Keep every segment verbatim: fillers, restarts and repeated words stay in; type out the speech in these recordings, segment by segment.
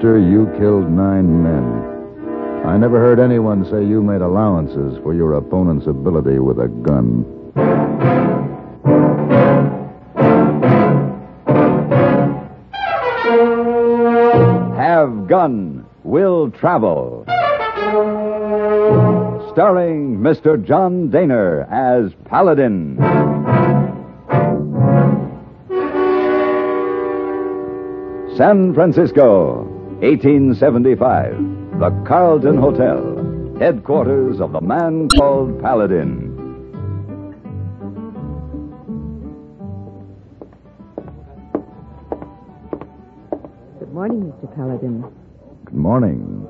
Mister, you killed nine men. I never heard anyone say you made allowances for your opponent's ability with a gun. Have Gun Will Travel. Starring Mister John Daner as Paladin. San Francisco, eighteen seventy-five. The Carlton Hotel, headquarters of the man called Paladin. Good morning, Mister Paladin. Good morning.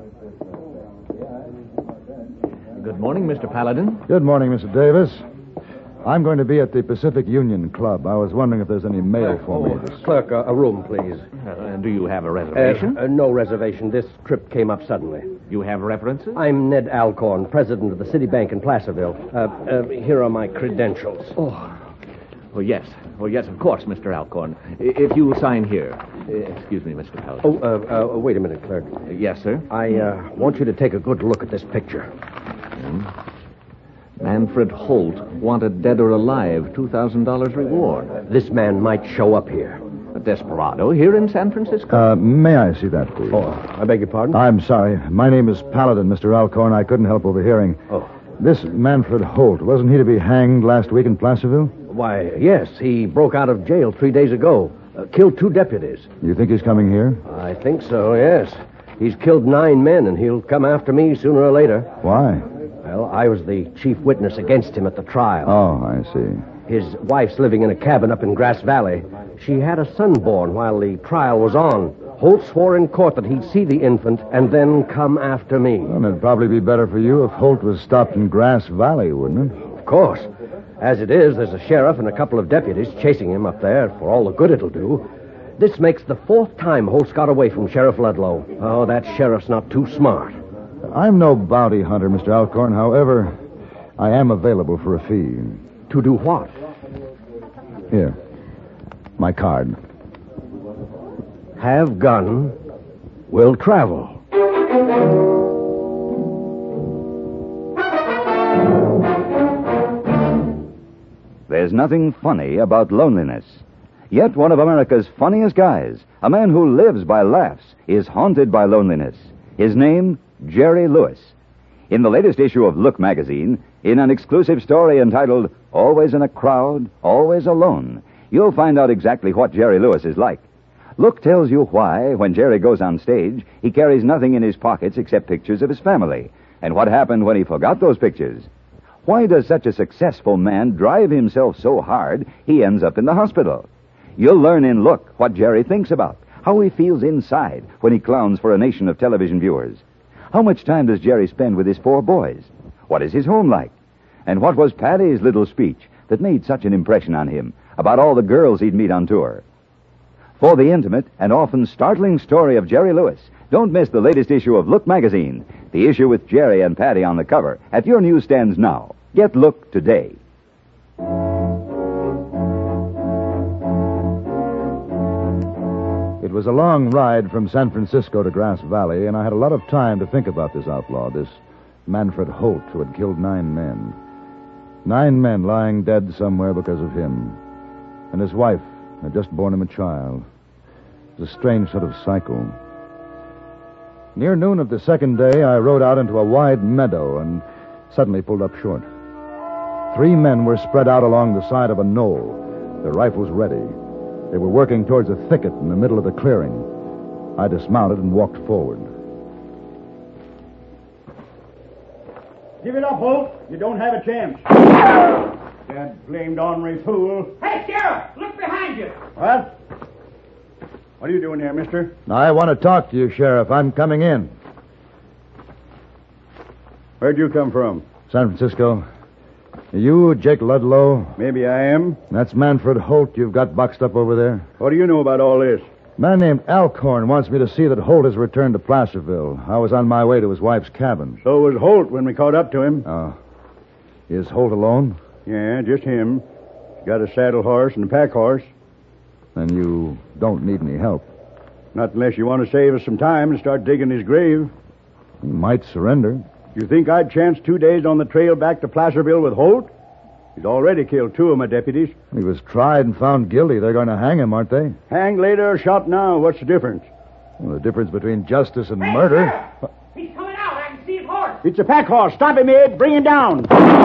Good morning, Mister Paladin. Good morning, Mister Davis. I'm going to be at the Pacific Union Club. I was wondering if there's any mail for me. Oh, clerk, uh, a room, please. Uh, do you have a reservation? Uh, uh, no reservation. This trip came up suddenly. You have references? I'm Ned Alcorn, president of the Citibank in Placerville. Uh, uh, here are my credentials. Oh. Oh, yes. Oh, yes, of course, Mister Alcorn. I- If you will sign here. Uh, excuse me, Mister Paladin. Oh, uh, uh, wait a minute, clerk. Uh, yes, sir. I uh, want you to take a good look at this picture. Hmm. Manfred Holt, wanted dead or alive, two thousand dollars reward. This man might show up here. A desperado here in San Francisco? Uh, may I see that, please? Oh, I beg your pardon? I'm sorry. My name is Paladin, Mister Alcorn. I couldn't help overhearing. Oh. This Manfred Holt, wasn't he to be hanged last week in Placerville? Why, yes. He broke out of jail three days ago. Uh, killed two deputies. You think he's coming here? I think so, yes. He's killed nine men, and he'll come after me sooner or later. Why? Well, I was the chief witness against him at the trial. Oh, I see. His wife's living in a cabin up in Grass Valley. She had a son born while the trial was on. Holt swore in court that he'd see the infant and then come after me. Well, it'd probably be better for you if Holt was stopped in Grass Valley, wouldn't it? Of course. As it is, there's a sheriff and a couple of deputies chasing him up there for all the good it'll do. This makes the fourth time Holt's got away from Sheriff Ludlow. Oh, that sheriff's not too smart. I'm no bounty hunter, Mister Alcorn. However, I am available for a fee. To do what? Here. My card. Have gun, will travel. There's nothing funny about loneliness. Yet one of America's funniest guys, a man who lives by laughs, is haunted by loneliness. His name, Jerry Lewis. In the latest issue of Look magazine, in an exclusive story entitled Always in a Crowd, Always Alone, you'll find out exactly what Jerry Lewis is like. Look tells you why, when Jerry goes on stage, he carries nothing in his pockets except pictures of his family, and what happened when he forgot those pictures. Why does such a successful man drive himself so hard he ends up in the hospital? You'll learn in Look what Jerry thinks about, how he feels inside when he clowns for a nation of television viewers. How much time does Jerry spend with his four boys? What is his home like? And what was Patty's little speech that made such an impression on him about all the girls he'd meet on tour? For the intimate and often startling story of Jerry Lewis, don't miss the latest issue of Look magazine, the issue with Jerry and Patty on the cover, at your newsstands now. Get Look today. It was a long ride from San Francisco to Grass Valley, and I had a lot of time to think about this outlaw, this Manfred Holt, who had killed nine men. Nine men lying dead somewhere because of him. And his wife had just borne him a child. It was a strange sort of cycle. Near noon of the second day, I rode out into a wide meadow and suddenly pulled up short. Three men were spread out along the side of a knoll, their rifles ready. They were working towards a thicket in the middle of the clearing. I dismounted and walked forward. Give it up, Holt. You don't have a chance. That blamed ornery fool. Hey, Sheriff, look behind you. What? What are you doing here, mister? I want to talk to you, Sheriff. I'm coming in. Where'd you come from? San Francisco. Are you Jake Ludlow? Maybe I am. That's Manfred Holt you've got boxed up over there. What do you know about all this? A man named Alcorn wants me to see that Holt has returned to Placerville. I was on my way to his wife's cabin. So was Holt when we caught up to him. Oh. Is Holt alone? Yeah, just him. He's got a saddle horse and a pack horse. Then you don't need any help. Not unless you want to save us some time and start digging his grave. He might surrender. You think I'd chance two days on the trail back to Placerville with Holt? He's already killed two of my deputies. He was tried and found guilty. They're going to hang him, aren't they? Hanged later or shot now. What's the difference? Well, the difference between justice and Hey, murder... Sheriff! He's coming out. I can see his horse. It's a pack horse. Stop him, Abe. Bring him down.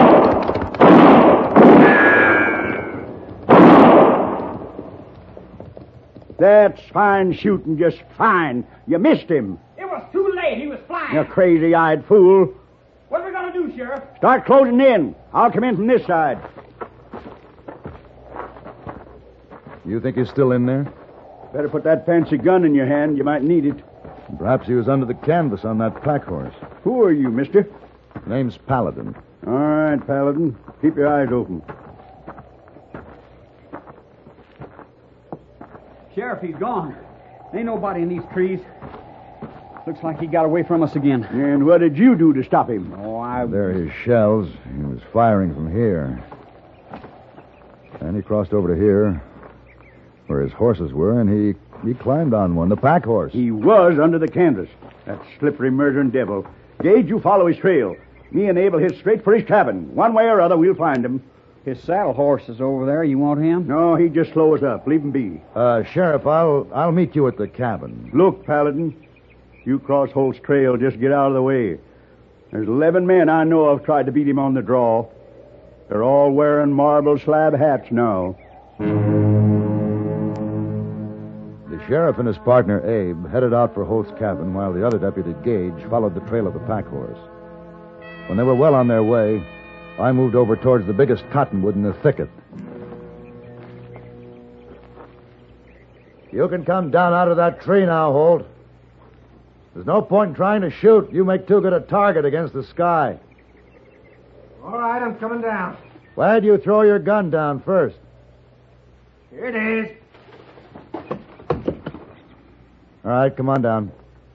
That's fine shooting, just fine. You missed him. It was too late. He was flying. You crazy-eyed fool. What are we going to do, Sheriff? Start closing in. I'll come in from this side. You think he's still in there? Better put that fancy gun in your hand. You might need it. Perhaps he was under the canvas on that pack horse. Who are you, mister? Name's Paladin. All right, Paladin. Keep your eyes open. Sheriff, he's gone. Ain't nobody in these trees. Looks like he got away from us again. And what did you do to stop him? Oh, I... There are his shells. He was firing from here. And he crossed over to here, where his horses were, and he, he climbed on one, the pack horse. He was under the canvas. That slippery, murdering devil. Gage, you follow his trail. Me and Abe will hit straight for his cabin. One way or other, we'll find him. His saddle horse is over there. You want him? No, he'd just slow us up. Leave him be. Uh, Sheriff, I'll I'll meet you at the cabin. Look, Paladin. You cross Holt's trail, just get out of the way. There's eleven men I know of tried to beat him on the draw. They're all wearing marble slab hats now. The sheriff and his partner, Abe, headed out for Holt's cabin while the other deputy, Gage, followed the trail of the pack horse. When they were well on their way, I moved over towards the biggest cottonwood in the thicket. You can come down out of that tree now, Holt. There's no point in trying to shoot. You make too good a target against the sky. All right, I'm coming down. Why'd you throw your gun down first? Here it is. All right, come on down.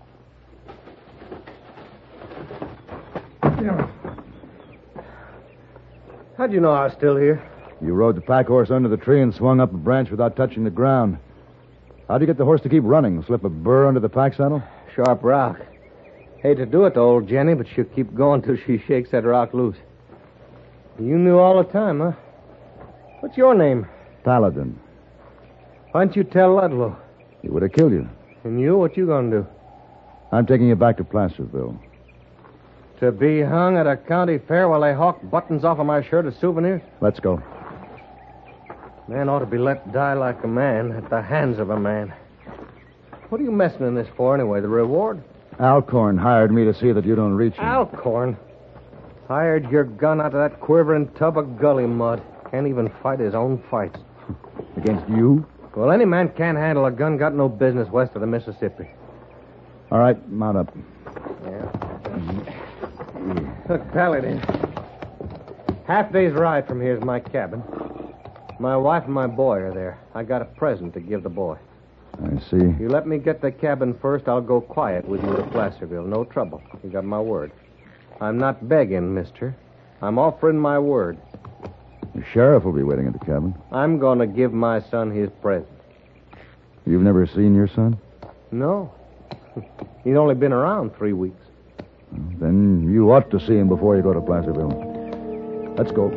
How'd you know I was still here? You rode the pack horse under the tree and swung up a branch without touching the ground. How'd you get the horse to keep running? Slip a burr under the pack saddle? Sharp rock. Hate to do it to old Jenny, but she'll keep going till she shakes that rock loose. You knew all the time, huh? What's your name? Paladin. Why didn't you tell Ludlow? He would have killed you. And you, what you gonna do? I'm taking you back to Placerville. To be hung at a county fair while they hawk buttons off of my shirt as souvenirs? Let's go. Man ought to be let die like a man at the hands of a man. What are you messing in this for anyway? The reward? Alcorn hired me to see that you don't reach him. Alcorn? Hired your gun out of that quivering tub of gully mud. Can't even fight his own fights. Against you? Well, any man can't handle a gun, got no business west of the Mississippi. All right, mount up. Yeah. Look, Paladin. Half day's ride from here is my cabin. My wife and my boy are there. I got a present to give the boy. I see. You let me get the cabin first, I'll go quiet with you to Placerville. No trouble. You got my word. I'm not begging, mister. I'm offering my word. The sheriff will be waiting at the cabin. I'm going to give my son his present. You've never seen your son? No. He's only been around three weeks. Then you ought to see him before you go to Placerville. Let's go.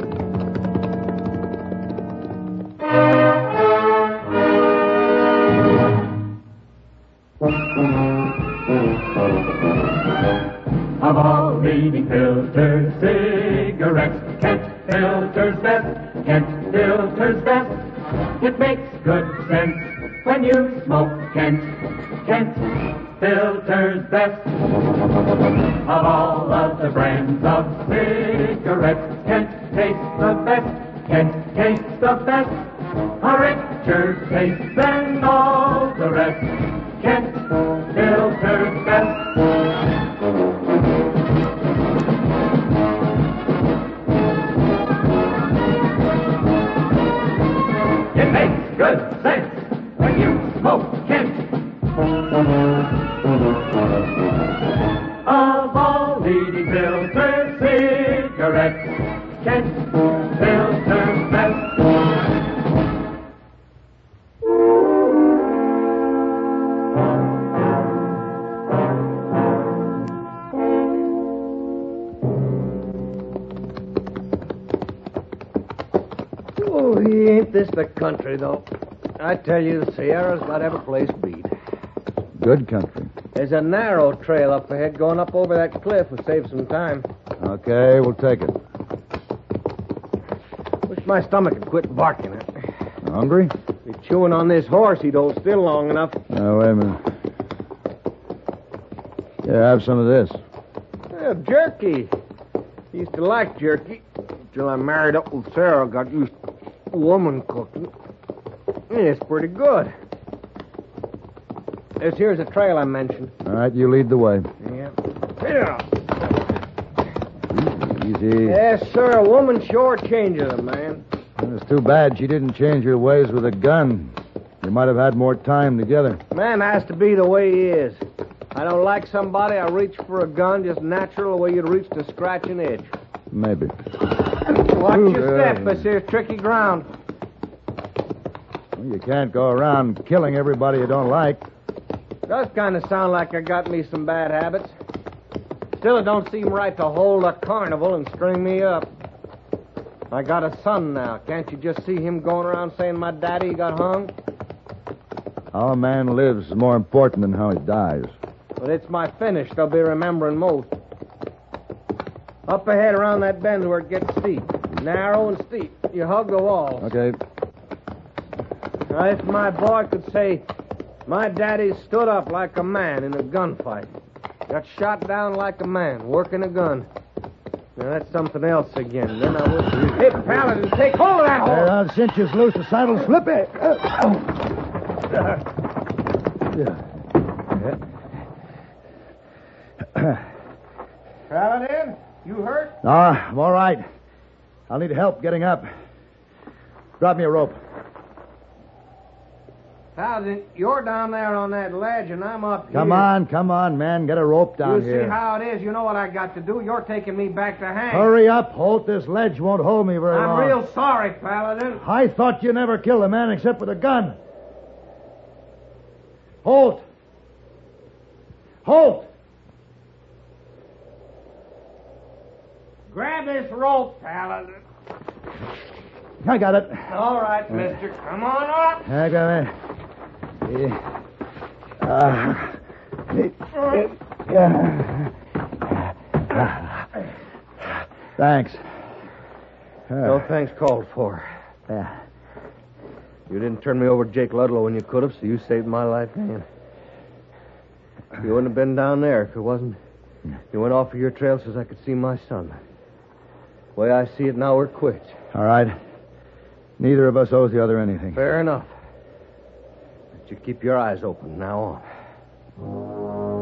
Of all leading filter cigarettes, Kent Filter's best. Kent Filter's best. It makes good sense when you smoke Kent. Kent Filter's best. Of all of the brands of cigarettes, Kent tastes the best. Kent tastes the best. A richer taste than all the rest. Kent Filter's best. It makes good sense when you smoke Kent. Of all leading filter cigarettes, Kent Filter's best. Oh, ain't this the country, though? I tell you, the Sierra's got every place beat. Good country. There's a narrow trail up ahead going up over that cliff. Will save some time. Okay, we'll take it. Wish my stomach had quit barking it. Hungry? Be chewing on this horse, he'd hold still long enough. Oh, wait a minute. Yeah, have some of this. Yeah, jerky. Used to like jerky. Till I married up with Sarah, got used to woman cooking. Yeah, it's pretty good. This here's a trail I mentioned. All right, you lead the way. Yeah. Yeah. Easy. Yes, sir. A woman sure changes a man. It's too bad she didn't change her ways with a gun. You might have had more time together. Man has to be the way he is. I don't like somebody, I reach for a gun just natural the way you'd reach to scratch an itch. Maybe. Watch Ooh, your uh, step. This here's tricky ground. Well, you can't go around killing everybody you don't like. Does kind of sound like I got me some bad habits. Still, it don't seem right to hold a carnival and string me up. I got a son now. Can't you just see him going around saying my daddy got hung? How a man lives is more important than how he dies. But it's my finish they'll be remembering most. Up ahead around that bend where it gets steep. Narrow and steep. You hug the walls. Okay. Now, if my boy could say, my daddy stood up like a man in a gunfight. Got shot down like a man, working a gun. Now, that's something else again. Then I would... Hey, Paladin, take hold of that There, horse! I'll cinch you loose. The saddle's slippy. Paladin, you hurt? No, I'm all right. I'll need help getting up. Drop me a rope. Paladin, you're down there on that ledge, and I'm up here. Come on, come on, man. Get a rope down You here. see how it is. You know what I got to do. You're taking me back to Hank. Hurry up, Holt. This ledge won't hold me very I'm long. real sorry, Paladin. I thought you never killed a man except with a gun. Holt! Holt! Grab this rope, Paladin. I got it. All right, mister. Come on up. I got it. Yeah. Uh, yeah. Thanks. Uh, No thanks called for. Yeah. You didn't turn me over to Jake Ludlow when you could have, so you saved my life, man. You wouldn't have been down there if it wasn't. You went off of your trail so I could see my son. The way I see it now, we're quits. All right. Neither of us owes the other anything. Fair enough. But you keep your eyes open from now on.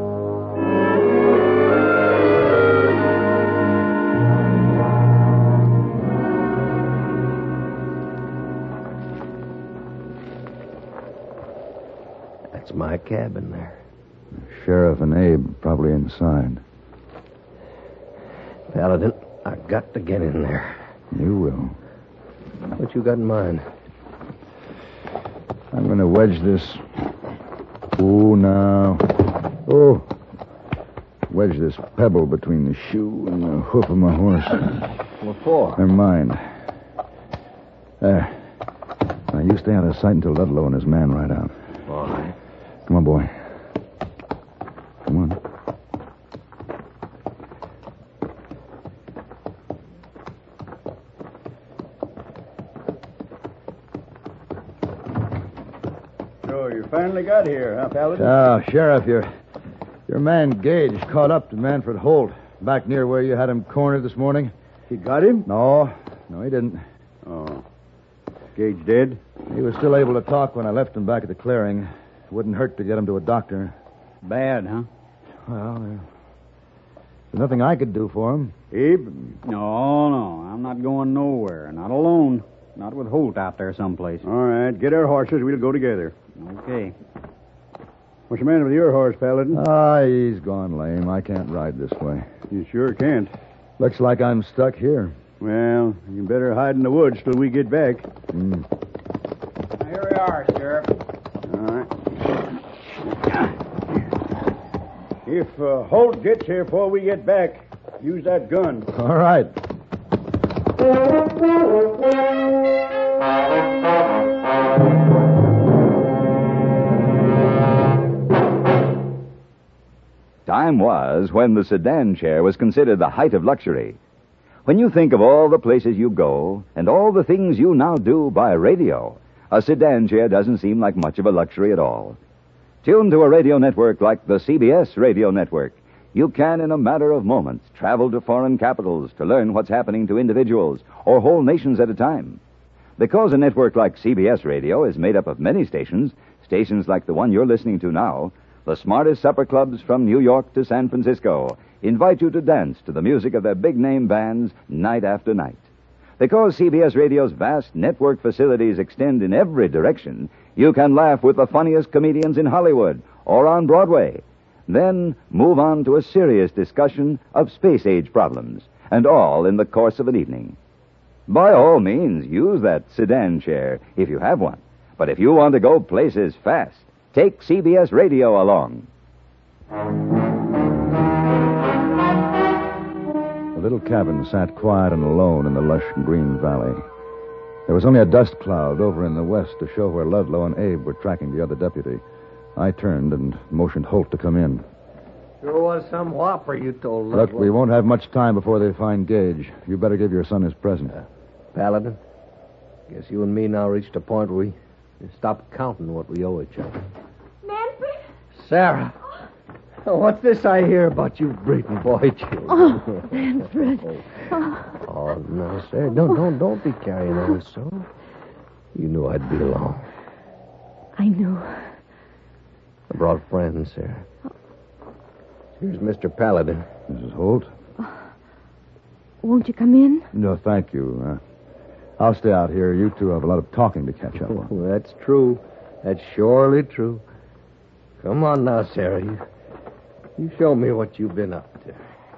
That's my cabin there. Sheriff and Abe probably inside. Paladin, I got to get in there. You will. What you got in mind? I'm going to wedge this. Oh, now. Oh. Wedge this pebble between the shoe and the hoof of my horse. What for? Never mind. There. Now, you stay out of sight until Ludlow and his man ride out. All right. Come on, boy. Come on. So you finally got here, huh, Paladin? Oh, Sheriff, your, your man Gage caught up to Manfred Holt back near where you had him cornered this morning. He got him? No, no, he didn't. Oh. Gage dead? He was still able to talk when I left him back at the clearing. It wouldn't hurt to get him to a doctor. Bad, huh? Well, there- there's nothing I could do for him. Abe? No, no. I'm not going nowhere. Not alone. Not with Holt out there someplace. All right, get our horses. We'll go together. Okay. What's the matter with your horse, Paladin? Ah, he's gone lame. I can't ride this way. You sure can't. Looks like I'm stuck here. Well, you better hide in the woods till we get back. Mm. Here we are, Sheriff. All right. If uh, Holt gets here before we get back, use that gun. All right. Time was when the sedan chair was considered the height of luxury. When you think of all the places you go and all the things you now do by radio, a sedan chair doesn't seem like much of a luxury at all. Tuned to a radio network like the C B S radio network, you can, in a matter of moments, travel to foreign capitals to learn what's happening to individuals or whole nations at a time. Because a network like C B S radio is made up of many stations, stations like the one you're listening to now, the smartest supper clubs from New York to San Francisco invite you to dance to the music of their big-name bands night after night. Because C B S Radio's vast network facilities extend in every direction, you can laugh with the funniest comedians in Hollywood or on Broadway. Then move on to a serious discussion of space-age problems, and all in the course of an evening. By all means, use that sedan chair if you have one. But if you want to go places fast, take C B S Radio along. The little cabin sat quiet and alone in the lush green valley. There was only a dust cloud over in the west to show where Ludlow and Abe were tracking the other deputy. I turned and motioned Holt to come in. Sure was some whopper you told Ludlow. Look, we won't have much time before they find Gage. You better give your son his present. Uh, Paladin, guess you and me now reached a point where we stop counting what we owe each other. Manfred? Sarah. Oh, what's this I hear about you breeding boy children? Oh, Manfred. Oh, oh no, Sarah. Don't, don't, don't be carrying on so. You knew I'd be along. I knew. I brought friends, Sarah. Here's Mister Paladin. Missus Holt? Won't you come in? No, thank you. Uh, I'll stay out here. You two have a lot of talking to catch up on. Oh, that's true. That's surely true. Come on now, Sarah. You, you show me what you've been up to.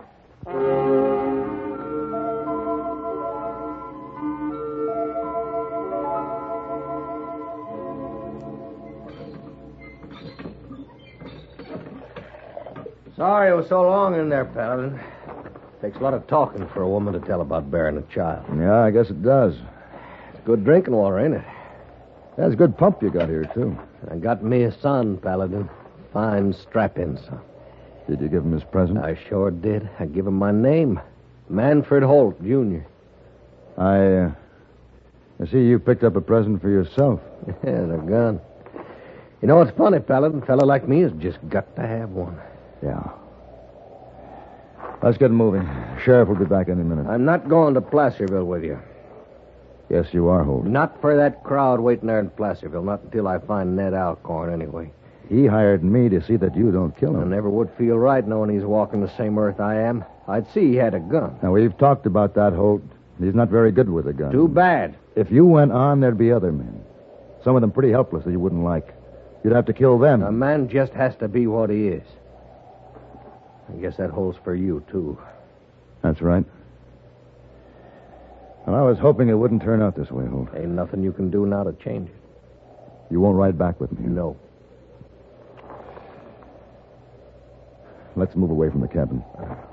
Sorry it was so long in there, Paladin. Takes a lot of talking for a woman to tell about bearing a child. Yeah, I guess it does. It's good drinking water, ain't it? That's a good pump you got here, too. I got me a son, Paladin. Fine, strap-in son. Did you give him his present? I sure did. I give him my name. Manfred Holt, Junior I, uh, I see you picked up a present for yourself. Yeah, a gun. You know what's funny, Paladin? A fella like me has just got to have one. Yeah. Let's get moving. Sheriff will be back any minute. I'm not going to Placerville with you. Yes, you are, Holt. Not for that crowd waiting there in Placerville. Not until I find Ned Alcorn, anyway. He hired me to see that you don't kill him. I never would feel right knowing he's walking the same earth I am. I'd see he had a gun. Now, we've talked about that, Holt. He's not very good with a gun. Too bad. If you went on, there'd be other men. Some of them pretty helpless that you wouldn't like. You'd have to kill them. A man just has to be what he is. I guess that holds for you, too. That's right. Well, I was hoping it wouldn't turn out this way, Holt. Ain't nothing you can do now to change it. You won't ride back with me? No. Let's move away from the cabin.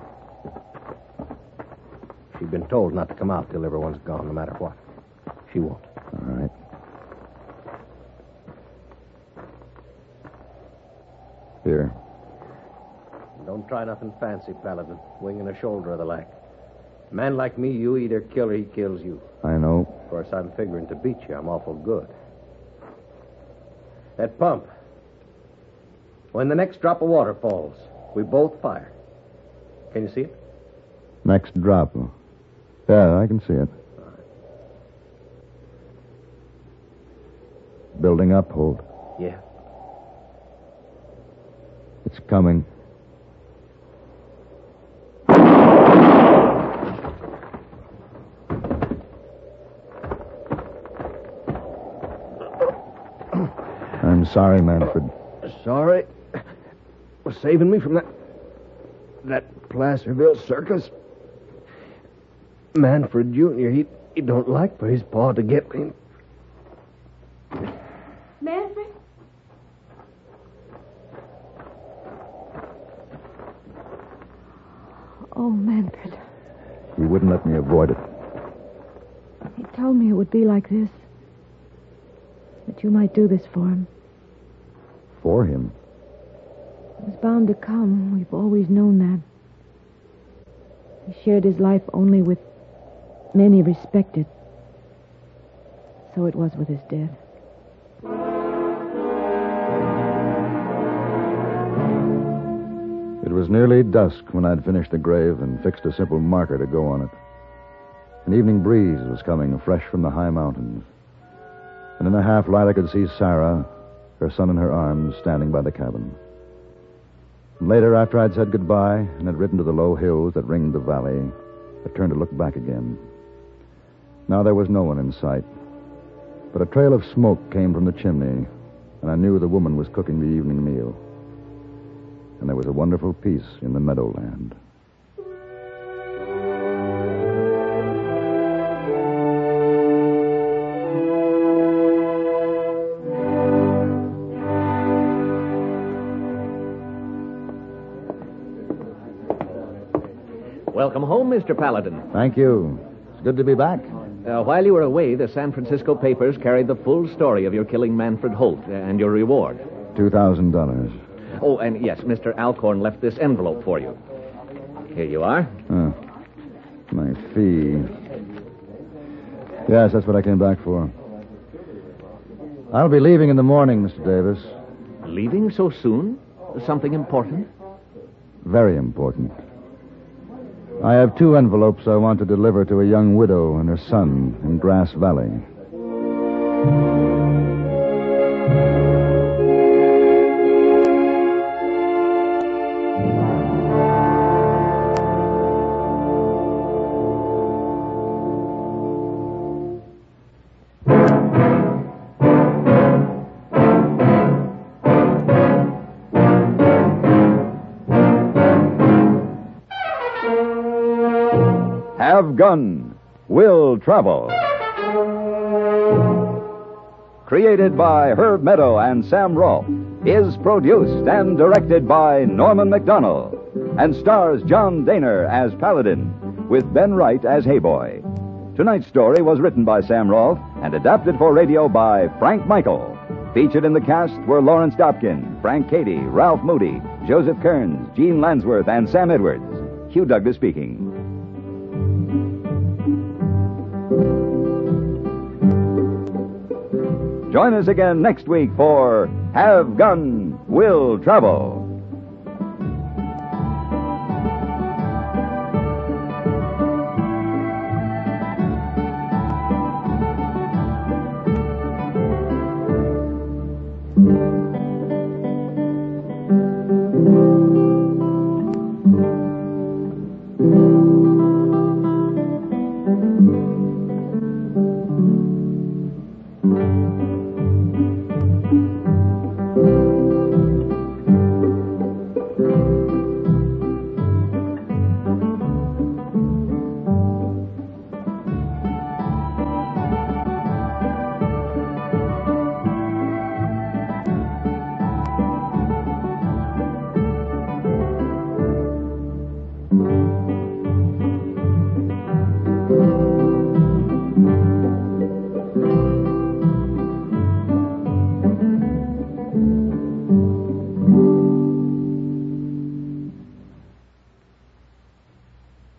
She's been told not to come out till everyone's gone, no matter what. She won't. All right. Here. Don't try nothing fancy, Paladin. Wing and a shoulder of the lack. A man like me, you either kill or he kills you. I know. Of course, I'm figuring to beat you. I'm awful good. That pump. When the next drop of water falls, we both fire. Can you see it? Next drop. Yeah, I can see it. Building up, Holt. Yeah. It's coming. I'm sorry, Manfred. Sorry for saving me from that that Placerville circus. Manfred Junior, he, he don't like for his paw to get me. Manfred? Oh, Manfred. He wouldn't let me avoid it. He told me it would be like this. That you might do this for him. For him? It was bound to come. We've always known that. He shared his life only with men he respected. So it was with his death. It was nearly dusk when I'd finished the grave and fixed a simple marker to go on it. An evening breeze was coming fresh from the high mountains. And in the half light I could see Sarah, her son in her arms, standing by the cabin. And later, after I'd said goodbye and had ridden to the low hills that ringed the valley, I turned to look back again. Now there was no one in sight. But a trail of smoke came from the chimney, and I knew the woman was cooking the evening meal. And there was a wonderful peace in the meadowland. Welcome home, Mister Paladin. Thank you. It's good to be back. Uh, while you were away, the San Francisco papers carried the full story of your killing Manfred Holt uh, and your reward. Two thousand dollars. Oh, and yes, Mister Alcorn left this envelope for you. Here you are. Oh, my fee. Yes, that's what I came back for. I'll be leaving in the morning, Mister Davis. Leaving so soon? Something important? Very important. I have two envelopes I want to deliver to a young widow and her son in Grass Valley. Have Gun, Will Travel. Created by Herb Meadow and Sam Rolfe, is produced and directed by Norman MacDonald, and stars John Daner as Paladin, with Ben Wright as Hayboy. Tonight's story was written by Sam Rolfe and adapted for radio by Frank Michael. Featured in the cast were Lawrence Dobkin, Frank Cady, Ralph Moody, Joseph Kearns, Gene Lansworth, and Sam Edwards. Hugh Douglas speaking. Join us again next week for Have Gun, Will Travel. Thank you.